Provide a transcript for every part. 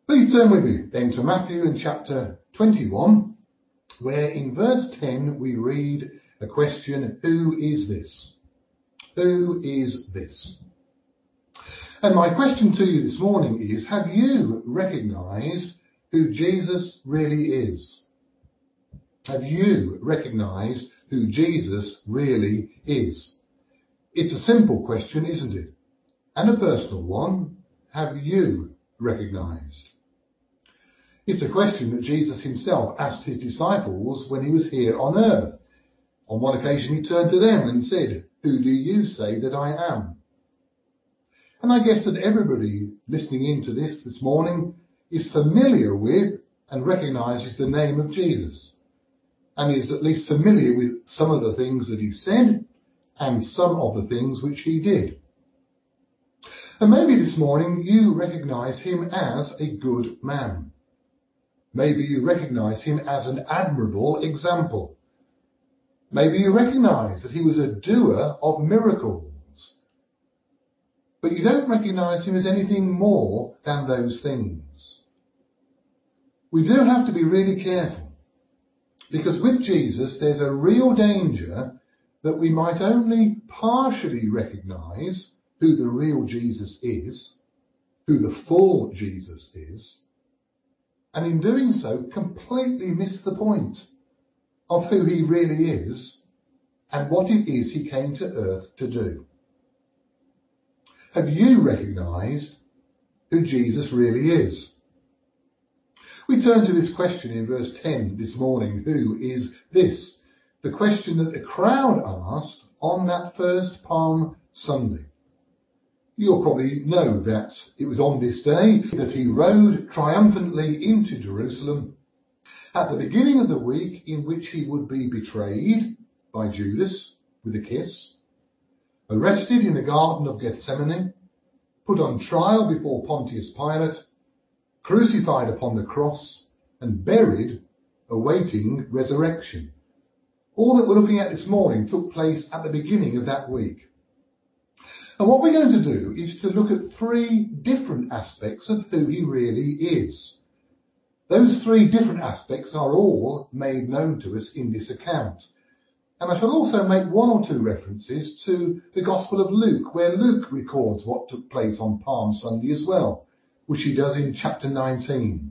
Please turn with me then to Matthew in chapter 21, where in verse 10 we read a question, who is this? Who is this? And my question to you this morning is, have you recognised who Jesus really is? Have you recognised who Jesus really is? It's a simple question, isn't it? And a personal one. Have you recognised? It's a question that Jesus himself asked his disciples when he was here on earth. On one occasion he turned to them and said, "Who do you say that I am?" And I guess that everybody listening into this morning is familiar with and recognises the name of Jesus, and is at least familiar with some of the things that he said and some of the things which he did. And maybe this morning you recognise him as a good man. Maybe you recognise him as an admirable example. Maybe you recognise that he was a doer of miracles. But you don't recognise him as anything more than those things. We do have to be really careful, because with Jesus there's a real danger that we might only partially recognise who the real Jesus is, who the full Jesus is, and in doing so completely miss the point of who he really is and what it is he came to earth to do. Have you recognised who Jesus really is? We turn to this question in verse 10 this morning, who is this? The question that the crowd asked on that first Palm Sunday. You'll probably know that it was on this day that he rode triumphantly into Jerusalem at the beginning of the week in which he would be betrayed by Judas with a kiss, arrested in the Garden of Gethsemane, put on trial before Pontius Pilate, crucified upon the cross, and buried, awaiting resurrection. All that we're looking at this morning took place at the beginning of that week. And what we're going to do is to look at three different aspects of who he really is. Those three different aspects are all made known to us in this account. And I shall also make one or two references to the Gospel of Luke, where Luke records what took place on Palm Sunday as well, which he does in chapter 19.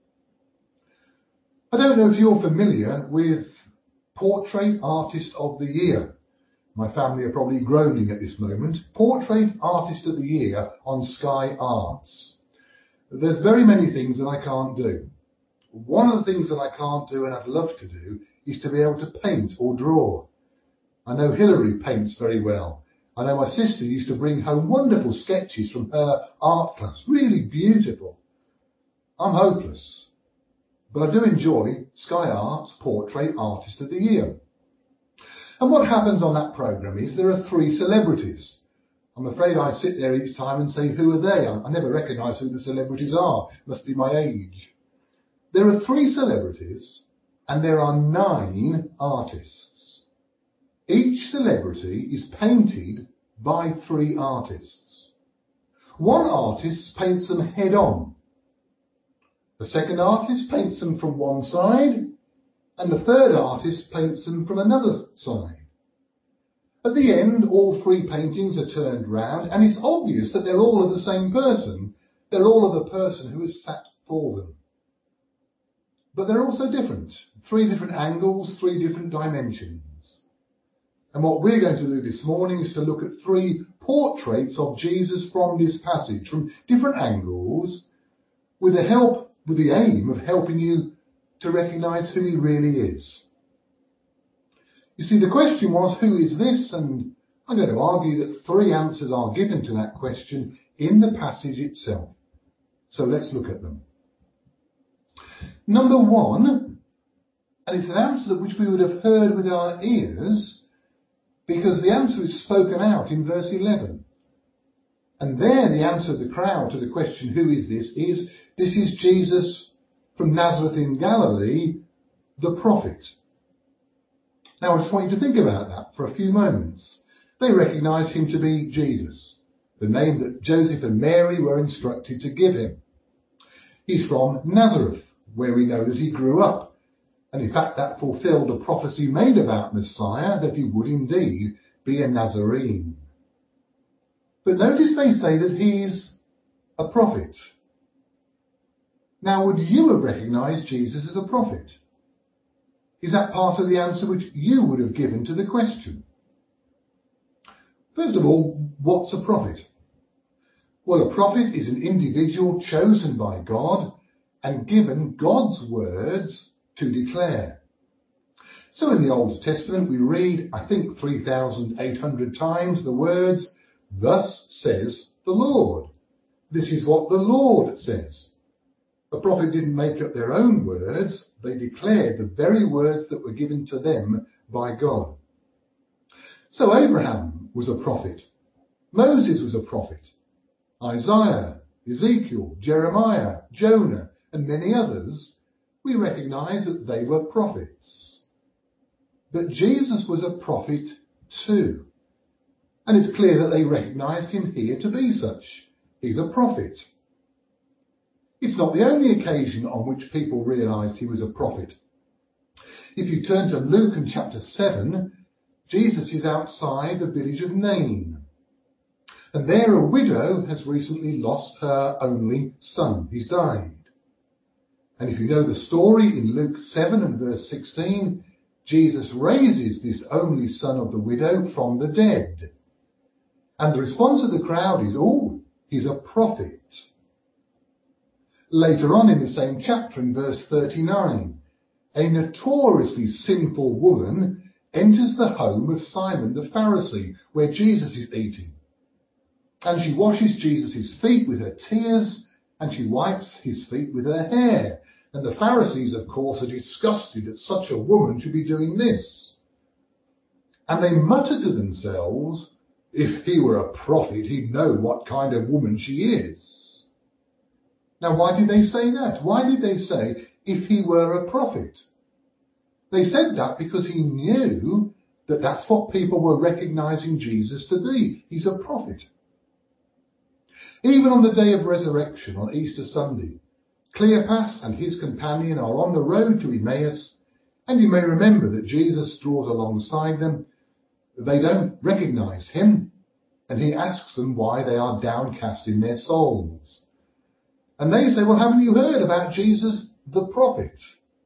I don't know if you're familiar with Portrait Artist of the Year. My family are probably groaning at this moment. Portrait Artist of the Year on Sky Arts. There's very many things that I can't do. One of the things that I can't do and I'd love to do is to be able to paint or draw. I know Hilary paints very well. I know my sister used to bring home wonderful sketches from her art class, really beautiful. I'm hopeless, but I do enjoy Sky Arts Portrait Artist of the Year. And what happens on that programme is there are three celebrities. I'm afraid I sit there each time and say, who are they? I never recognise who the celebrities are. Must be my age. There are three celebrities and there are 9 artists. Each celebrity is painted by 3 artists. One artist paints them head on. The second artist paints them from one side, and the third artist paints them from another side. At the end, all 3 paintings are turned round, and it's obvious that they're all of the same person. They're all of the person who has sat for them. But they're also different. 3 different angles, 3 different dimensions. And what we're going to do this morning is to look at 3 portraits of Jesus from this passage, from different angles, with the aim of helping you to recognise who he really is. You see, the question was, who is this? And I'm going to argue that 3 answers are given to that question in the passage itself. So let's look at them. Number 1, and it's an answer which we would have heard with our ears, because the answer is spoken out in verse 11. And there the answer of the crowd to the question, who is this is Jesus from Nazareth in Galilee, the prophet. Now I just want you to think about that for a few moments. They recognise him to be Jesus, the name that Joseph and Mary were instructed to give him. He's from Nazareth, where we know that he grew up. And in fact, that fulfilled a prophecy made about Messiah, that he would indeed be a Nazarene. But notice they say that he's a prophet. Now, would you have recognised Jesus as a prophet? Is that part of the answer which you would have given to the question? First of all, what's a prophet? Well, a prophet is an individual chosen by God and given God's words to declare. So in the Old Testament we read, I think 3,800 times the words, "Thus says the Lord." This is what the Lord says. A prophet didn't make up their own words, they declared the very words that were given to them by God. So Abraham was a prophet. Moses was a prophet. Isaiah, Ezekiel, Jeremiah, Jonah, and many others, we recognise that they were prophets. But Jesus was a prophet too. And it's clear that they recognised him here to be such. He's a prophet. It's not the only occasion on which people realised he was a prophet. If you turn to Luke and chapter 7, Jesus is outside the village of Nain. And there a widow has recently lost her only son. He's died. And if you know the story in Luke 7 and verse 16, Jesus raises this only son of the widow from the dead. And the response of the crowd is, "Oh, he's a prophet." Later on in the same chapter in verse 39, a notoriously sinful woman enters the home of Simon the Pharisee, where Jesus is eating. And she washes Jesus' feet with her tears, and she wipes his feet with her hair. And the Pharisees, of course, are disgusted that such a woman should be doing this. And they mutter to themselves, if he were a prophet, he'd know what kind of woman she is. Now, why did they say that? Why did they say, if he were a prophet? They said that because he knew that that's what people were recognising Jesus to be. He's a prophet. Even on the day of resurrection, on Easter Sunday, Cleopas and his companion are on the road to Emmaus, and you may remember that Jesus draws alongside them. They don't recognise him, and he asks them why they are downcast in their souls. And they say, well, haven't you heard about Jesus the prophet?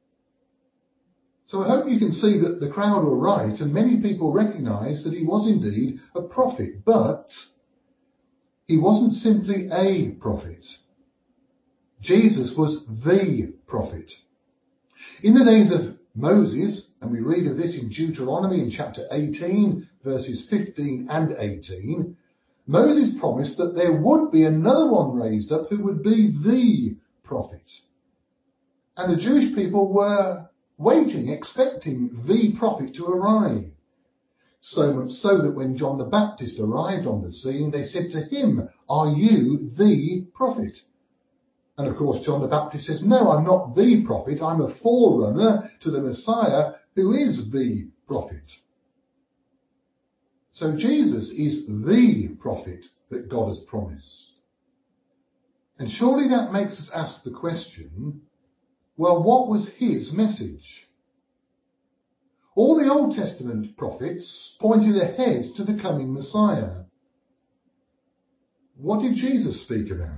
So I hope you can see that the crowd were right, and many people recognised that he was indeed a prophet, but he wasn't simply a prophet. Jesus was the prophet. In the days of Moses, and we read of this in Deuteronomy in chapter 18, verses 15 and 18, Moses promised that there would be another one raised up who would be the prophet. And the Jewish people were waiting, expecting the prophet to arrive. So much so that when John the Baptist arrived on the scene, they said to him, "Are you the prophet?" And of course, John the Baptist says, "No, I'm not the prophet. I'm a forerunner to the Messiah who is the prophet." So Jesus is the prophet that God has promised. And surely that makes us ask the question, well, what was his message? All the Old Testament prophets pointed ahead to the coming Messiah. What did Jesus speak about?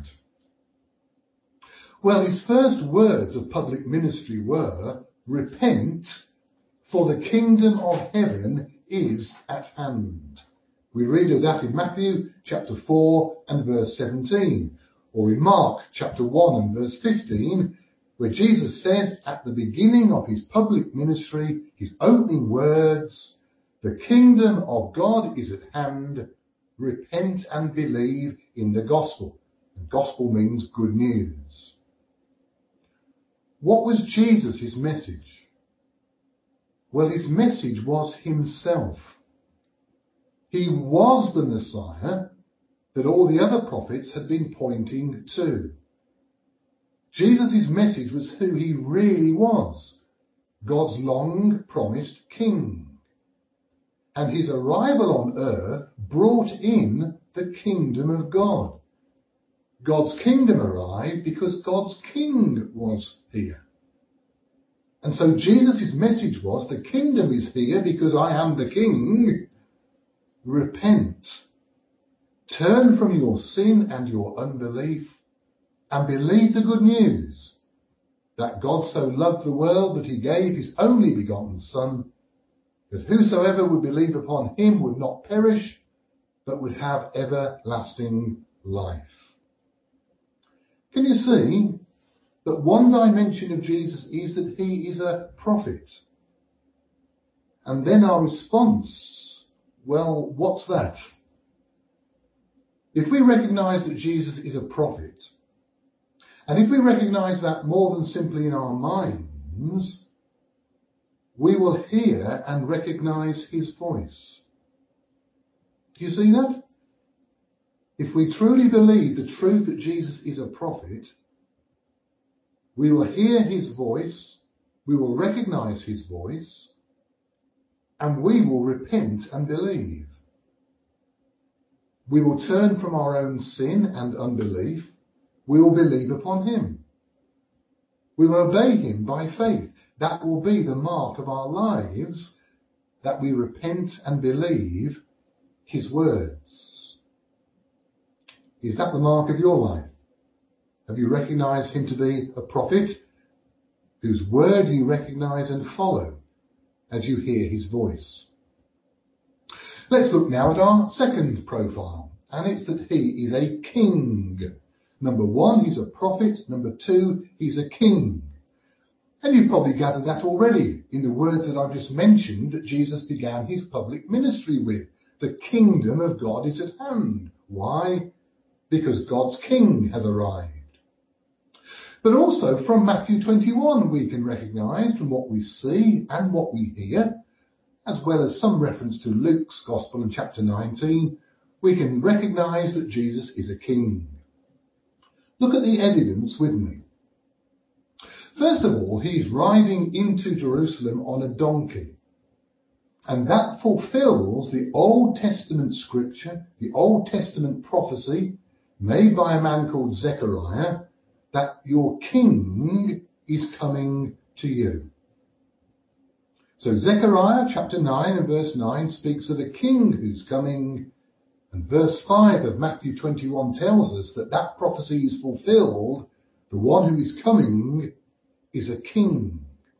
Well, his first words of public ministry were, "Repent, for the kingdom of heaven is at hand." We read of that in Matthew chapter 4 and verse 17, or in Mark chapter 1 and verse 15, where Jesus says at the beginning of his public ministry, his opening words, "The kingdom of God is at hand, repent and believe in the gospel." And gospel means good news. What was Jesus' message? Well, his message was himself. He was the Messiah that all the other prophets had been pointing to. Jesus' message was who he really was, God's long-promised king. And his arrival on earth brought in the kingdom of God. God's kingdom arrived because God's king was here. And so Jesus' message was, the kingdom is here because I am the king. Repent. Turn from your sin and your unbelief and believe the good news that God so loved the world that he gave his only begotten Son, that whosoever would believe upon him would not perish, but would have everlasting life. Can you see that one dimension of Jesus is that he is a prophet? And then our response, well, what's that? If we recognise that Jesus is a prophet, and if we recognise that more than simply in our minds, we will hear and recognise his voice. Do you see that? If we truly believe the truth that Jesus is a prophet, we will hear his voice, we will recognise his voice, and we will repent and believe. We will turn from our own sin and unbelief. We will believe upon him. We will obey him by faith. That will be the mark of our lives, that we repent and believe his words. Is that the mark of your life? Have you recognised him to be a prophet whose word you recognise and follow as you hear his voice? Let's look now at our second profile, and it's that he is a king. Number one, he's a prophet. Number two, he's a king. And you've probably gathered that already in the words that I've just mentioned that Jesus began his public ministry with. The kingdom of God is at hand. Why? Because God's king has arrived. But also from Matthew 21 we can recognise from what we see and what we hear, as well as some reference to Luke's Gospel in chapter 19, we can recognise that Jesus is a king. Look at the evidence with me. First of all, he's riding into Jerusalem on a donkey. And that fulfills the Old Testament scripture, the Old Testament prophecy made by a man called Zechariah, that your king is coming to you. So Zechariah chapter 9 and verse 9 speaks of a king who's coming, and verse 5 of Matthew 21 tells us that that prophecy is fulfilled. The one who is coming is a king.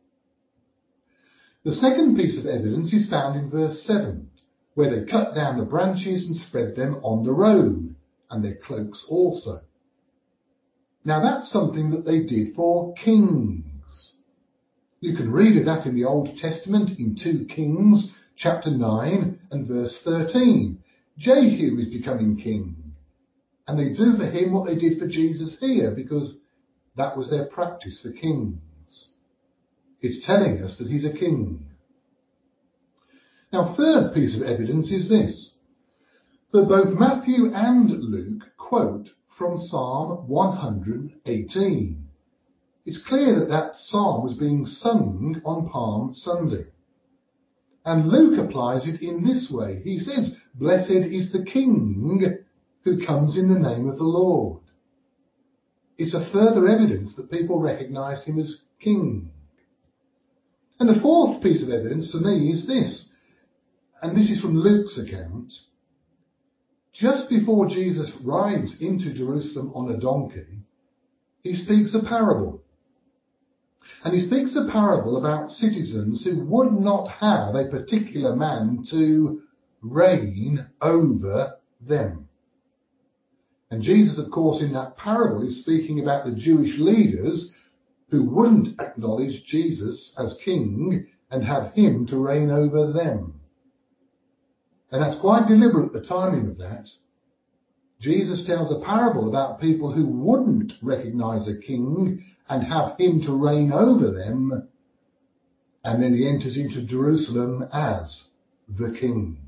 The second piece of evidence is found in verse 7, where they cut down the branches and spread them on the road, and their cloaks also. Now that's something that they did for kings. You can read of that in the Old Testament in 2 Kings chapter 9 and verse 13. Jehu is becoming king, and they do for him what they did for Jesus here, because that was their practice for kings. It's telling us that he's a king. Now, third piece of evidence is this, that both Matthew and Luke quote from Psalm 118. It's clear that that psalm was being sung on Palm Sunday. And Luke applies it in this way. He says, "Blessed is the King who comes in the name of the Lord." It's a further evidence that people recognise him as king. And the fourth piece of evidence for me is this, and this is from Luke's account. Just before Jesus rides into Jerusalem on a donkey, he speaks a parable. And he speaks a parable about citizens who would not have a particular man to reign over them. And Jesus, of course, in that parable is speaking about the Jewish leaders who wouldn't acknowledge Jesus as king and have him to reign over them. And that's quite deliberate, the timing of that. Jesus tells a parable about people who wouldn't recognise a king and have him to reign over them, and then he enters into Jerusalem as the king.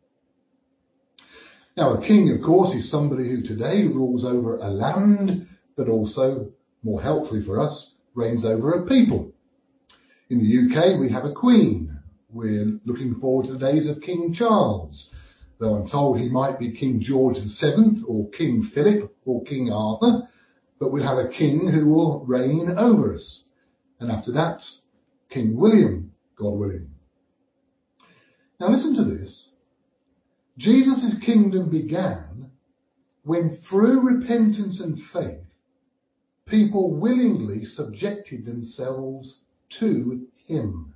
Now, a king, of course, is somebody who today rules over a land, but also, more helpfully for us, reigns over a people. In the UK, we have a queen. We're looking forward to the days of King Charles. though I'm told he might be King George VII or King Philip or King Arthur, but we'll have a king who will reign over us. And after that, King William, God willing. Now listen to this. Jesus' kingdom began when, through repentance and faith, people willingly subjected themselves to him.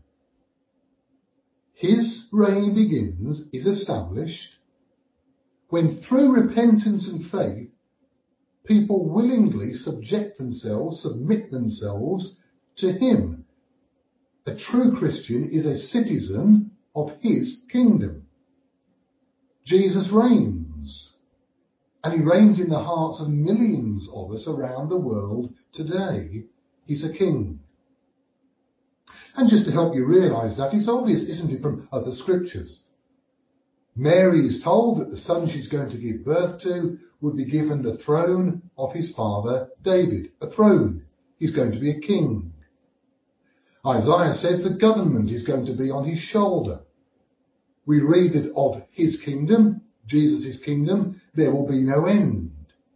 His reign begins, is established, when through repentance and faith, people willingly submit themselves to him. A true Christian is a citizen of his kingdom. Jesus reigns, and he reigns in the hearts of millions of us around the world today. He's a king. And just to help you realise that, it's obvious, isn't it, from other scriptures. Mary is told that the son she's going to give birth to would be given the throne of his father David. A throne. He's going to be a king. Isaiah says the government is going to be on his shoulder. We read that of his kingdom, Jesus' kingdom, there will be no end.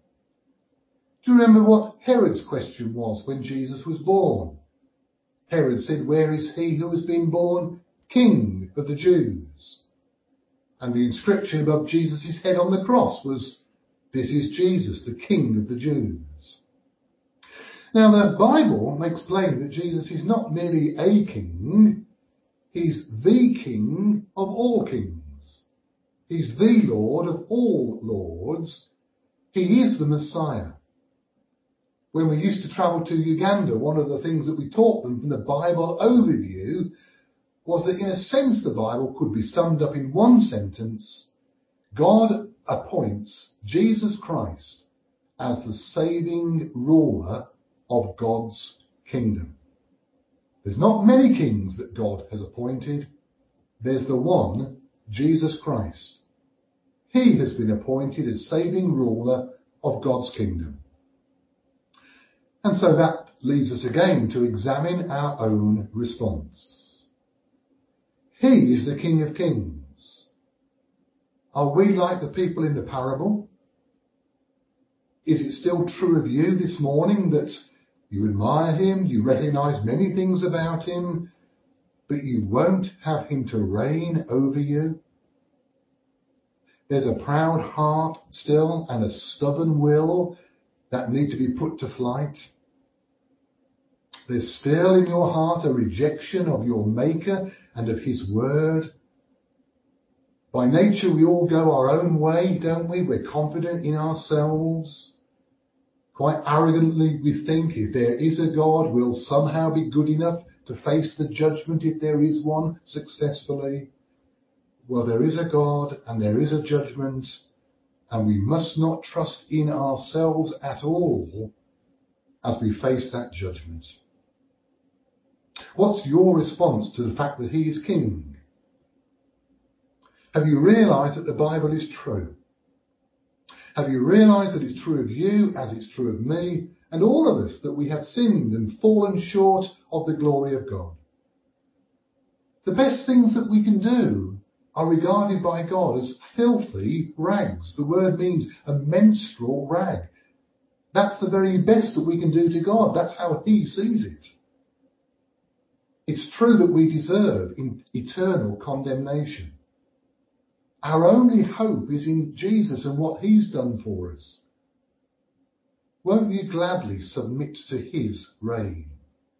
Do you remember what Herod's question was when Jesus was born? Herod said, "Where is he who has been born King of the Jews?" And the inscription above Jesus' head on the cross was, "This is Jesus, the King of the Jews." Now the Bible makes plain that Jesus is not merely a king, he's the King of all kings. He's the Lord of all lords. He is the Messiah. When we used to travel to Uganda, one of the things that we taught them from the Bible overview was that in a sense the Bible could be summed up in one sentence: God appoints Jesus Christ as the saving ruler of God's kingdom. There's not many kings that God has appointed. There's the one, Jesus Christ. He has been appointed as saving ruler of God's kingdom. And so that leads us again to examine our own response. He is the King of Kings. Are we like the people in the parable? Is it still true of you this morning that you admire him, you recognise many things about him, but you won't have him to reign over you? There's a proud heart still and a stubborn will that need to be put to flight. There's still in your heart a rejection of your Maker and of his word. By nature we all go our own way, don't we? We're confident in ourselves. Quite arrogantly we think if there is a God, we'll somehow be good enough to face the judgment, if there is one, successfully. Well, there is a God and there is a judgment, and we must not trust in ourselves at all as we face that judgment. What's your response to the fact that he is king? Have you realised that the Bible is true? Have you realised that it's true of you as it's true of me and all of us, that we have sinned and fallen short of the glory of God? The best things that we can do are regarded by God as filthy rags. The word means a menstrual rag. That's the very best that we can do to God. That's how he sees it. It's true that we deserve eternal condemnation. Our only hope is in Jesus and what he's done for us. Won't you gladly submit to his reign?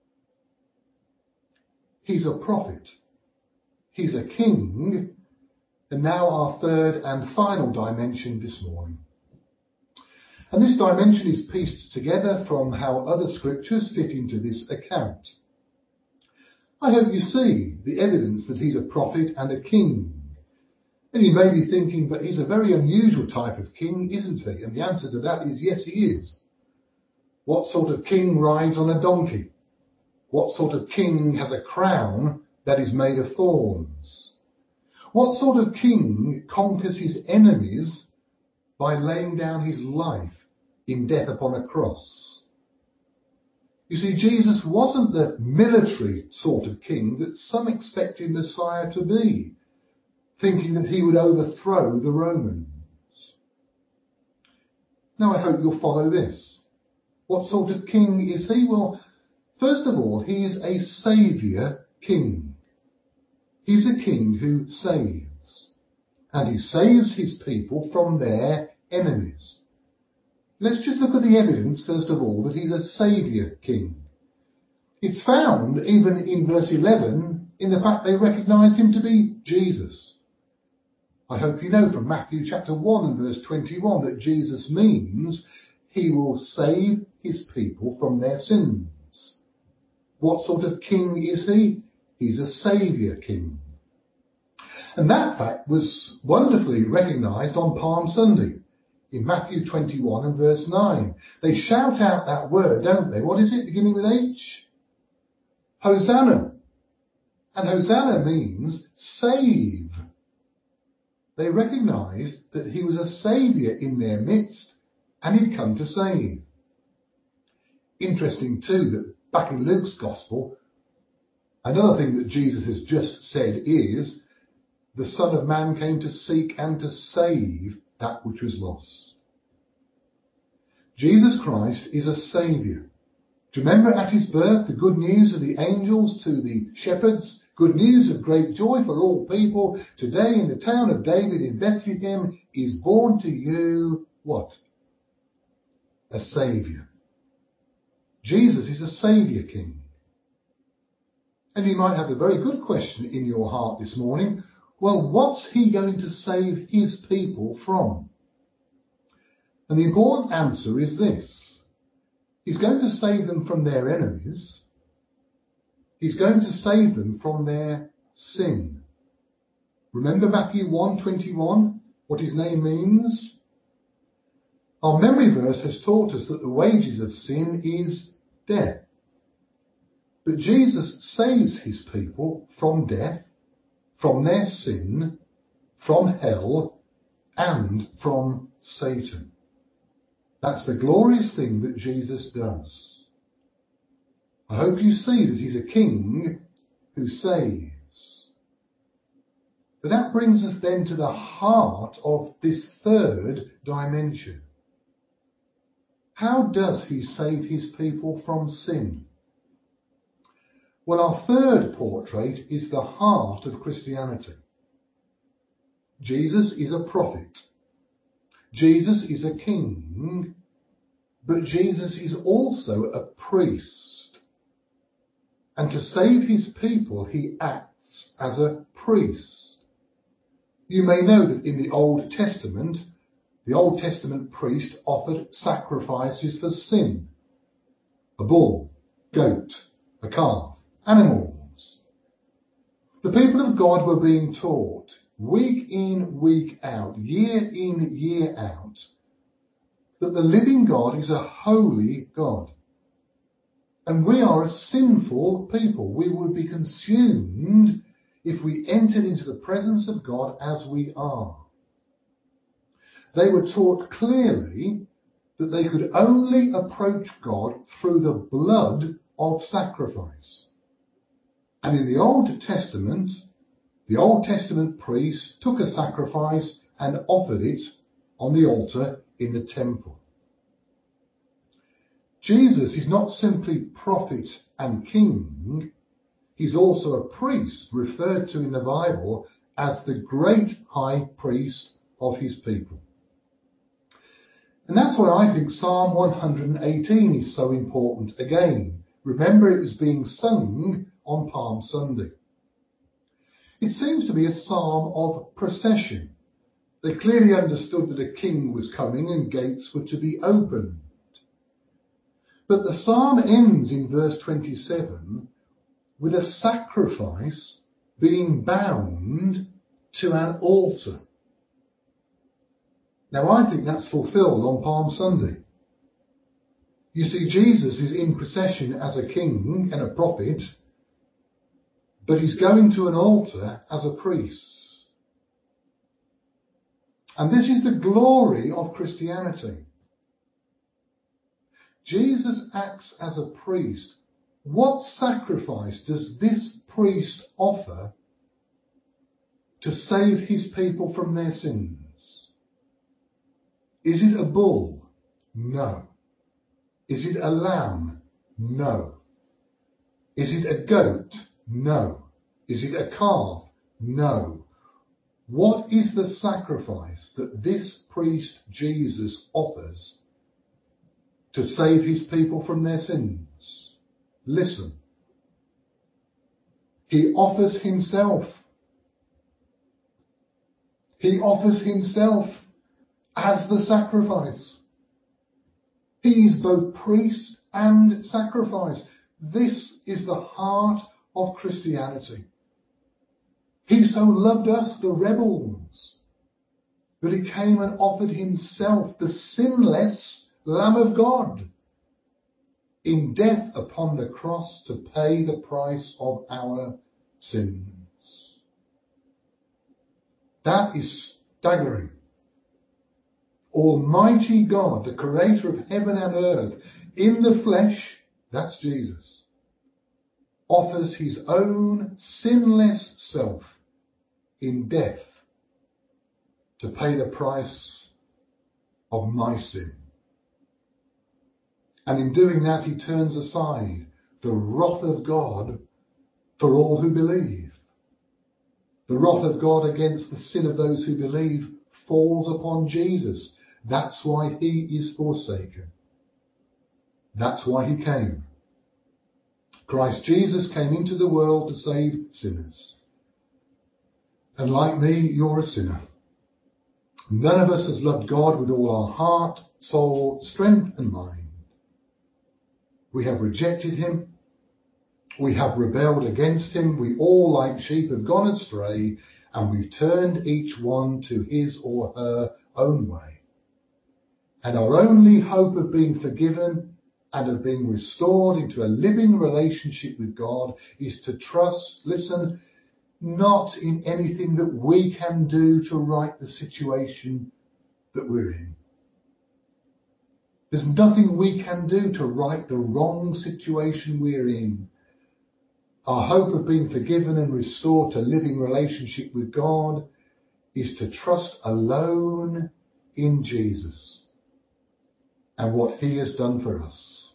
He's a prophet. He's a king. And now our third and final dimension this morning. And this dimension is pieced together from how other scriptures fit into this account. I hope you see the evidence that he's a prophet and a king. And you may be thinking, but he's a very unusual type of king, isn't he? And the answer to that is yes, he is. What sort of king rides on a donkey? What sort of king has a crown that is made of thorns? What sort of king conquers his enemies by laying down his life in death upon a cross? You see, Jesus wasn't the military sort of king that some expected Messiah to be. thinking that he would overthrow the Romans. Now I hope you'll follow this. What sort of king is he? Well, first of all, he is a saviour king. He's a king who saves. And he saves his people from their enemies. Let's just look at the evidence, first of all, that he's a saviour king. It's found, even in verse 11, in the fact they recognise him to be Jesus. I hope you know from Matthew chapter 1 and verse 21 that Jesus means he will save his people from their sins. What sort of king is he? He's a saviour king. And that fact was wonderfully recognised on Palm Sunday in Matthew 21 and verse 9. They shout out that word, don't they? What is it beginning with H? Hosanna. And Hosanna means save. They recognised that he was a saviour in their midst and he'd come to save. Interesting too that back in Luke's Gospel, another thing that Jesus has just said is, the Son of Man came to seek and to save that which was lost. Jesus Christ is a saviour. Do you remember at his birth the good news of the angels to the shepherds? Good news of great joy for all people. Today in the town of David in Bethlehem is born to you, what? A saviour. Jesus is a saviour king. And you might have a very good question in your heart this morning. Well, what's he going to save his people from? And the important answer is this. He's going to save them from their enemies. He's going to save them from their sin. Remember Matthew 1:21, what his name means? Our memory verse has taught us that the wages of sin is death. But Jesus saves his people from death, from their sin, from hell, and from Satan. That's the glorious thing that Jesus does. I hope you see that he's a king who saves. But that brings us then to the heart of this third dimension. How does he save his people from sin? Well, our third portrait is the heart of Christianity. Jesus is a prophet. Jesus is a king. But Jesus is also a priest. And to save his people, he acts as a priest. You may know that in the Old Testament priest offered sacrifices for sin. A bull, goat, a calf, animals. The people of God were being taught week in, week out, year in, year out, that the living God is a holy God. And we are a sinful people. We would be consumed if we entered into the presence of God as we are. They were taught clearly that they could only approach God through the blood of sacrifice. And in the Old Testament priest took a sacrifice and offered it on the altar in the temple. Jesus is not simply prophet and king. He's also a priest, referred to in the Bible as the great high priest of his people. And that's why I think Psalm 118 is so important again. Remember, it was being sung on Palm Sunday. It seems to be a psalm of procession. They clearly understood that a king was coming and gates were to be opened. But the psalm ends in verse 27 with a sacrifice being bound to an altar. Now I think that's fulfilled on Palm Sunday. You see, Jesus is in procession as a king and a prophet, but he's going to an altar as a priest. And this is the glory of Christianity. Jesus acts as a priest. What sacrifice does this priest offer to save his people from their sins? Is it a bull? No. Is it a lamb? No. Is it a goat? No. Is it a calf? No. What is the sacrifice that this priest Jesus offers to save his people from their sins? Listen. He offers himself. He offers himself as the sacrifice. He is both priest and sacrifice. This is the heart of Christianity. He so loved us, the rebels, that he came and offered himself, the sinless Lamb of God, in death upon the cross to pay the price of our sins. That is staggering. Almighty God, the creator of heaven and earth, in the flesh, that's Jesus, offers his own sinless self in death to pay the price of my sin. And in doing that, he turns aside the wrath of God for all who believe. The wrath of God against the sin of those who believe falls upon Jesus. That's why he is forsaken. That's why he came. Christ Jesus came into the world to save sinners. And like me, you're a sinner. None of us has loved God with all our heart, soul, strength and mind. We have rejected him. We have rebelled against him. We all, like sheep, have gone astray, and we've turned each one to his or her own way. And our only hope of being forgiven and of being restored into a living relationship with God is to trust, listen, not in anything that we can do to right the situation that we're in. There's nothing we can do to right the wrong situation we're in. Our hope of being forgiven and restored to living relationship with God is to trust alone in Jesus and what he has done for us.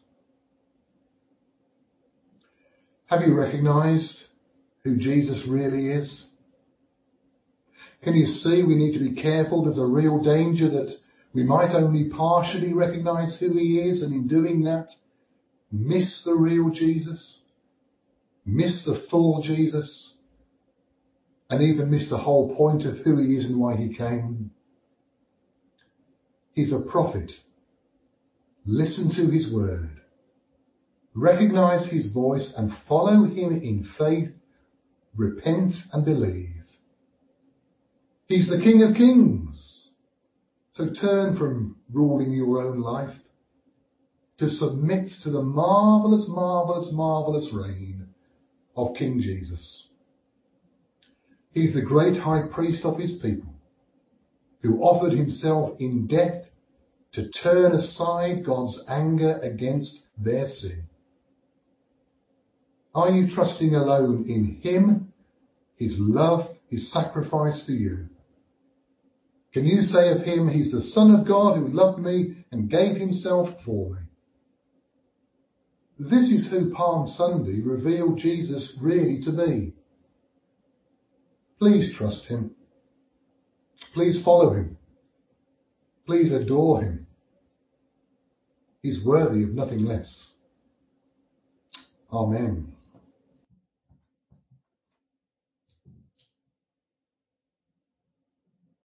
Have you recognized who Jesus really is? Can you see we need to be careful? There's a real danger that we might only partially recognize who he is, and in doing that, miss the real Jesus, miss the full Jesus, and even miss the whole point of who he is and why he came. He's a prophet. Listen to his word. Recognize his voice and follow him in faith. Repent and believe. He's the King of Kings. So turn from ruling your own life to submit to the marvellous, marvellous, marvellous reign of King Jesus. He's the great high priest of his people, who offered himself in death to turn aside God's anger against their sin. Are you trusting alone in him, his love, his sacrifice for you? Can you say of him, he's the Son of God who loved me and gave himself for me? This is who Palm Sunday revealed Jesus really to be. Please trust him. Please follow him. Please adore him. He's worthy of nothing less. Amen.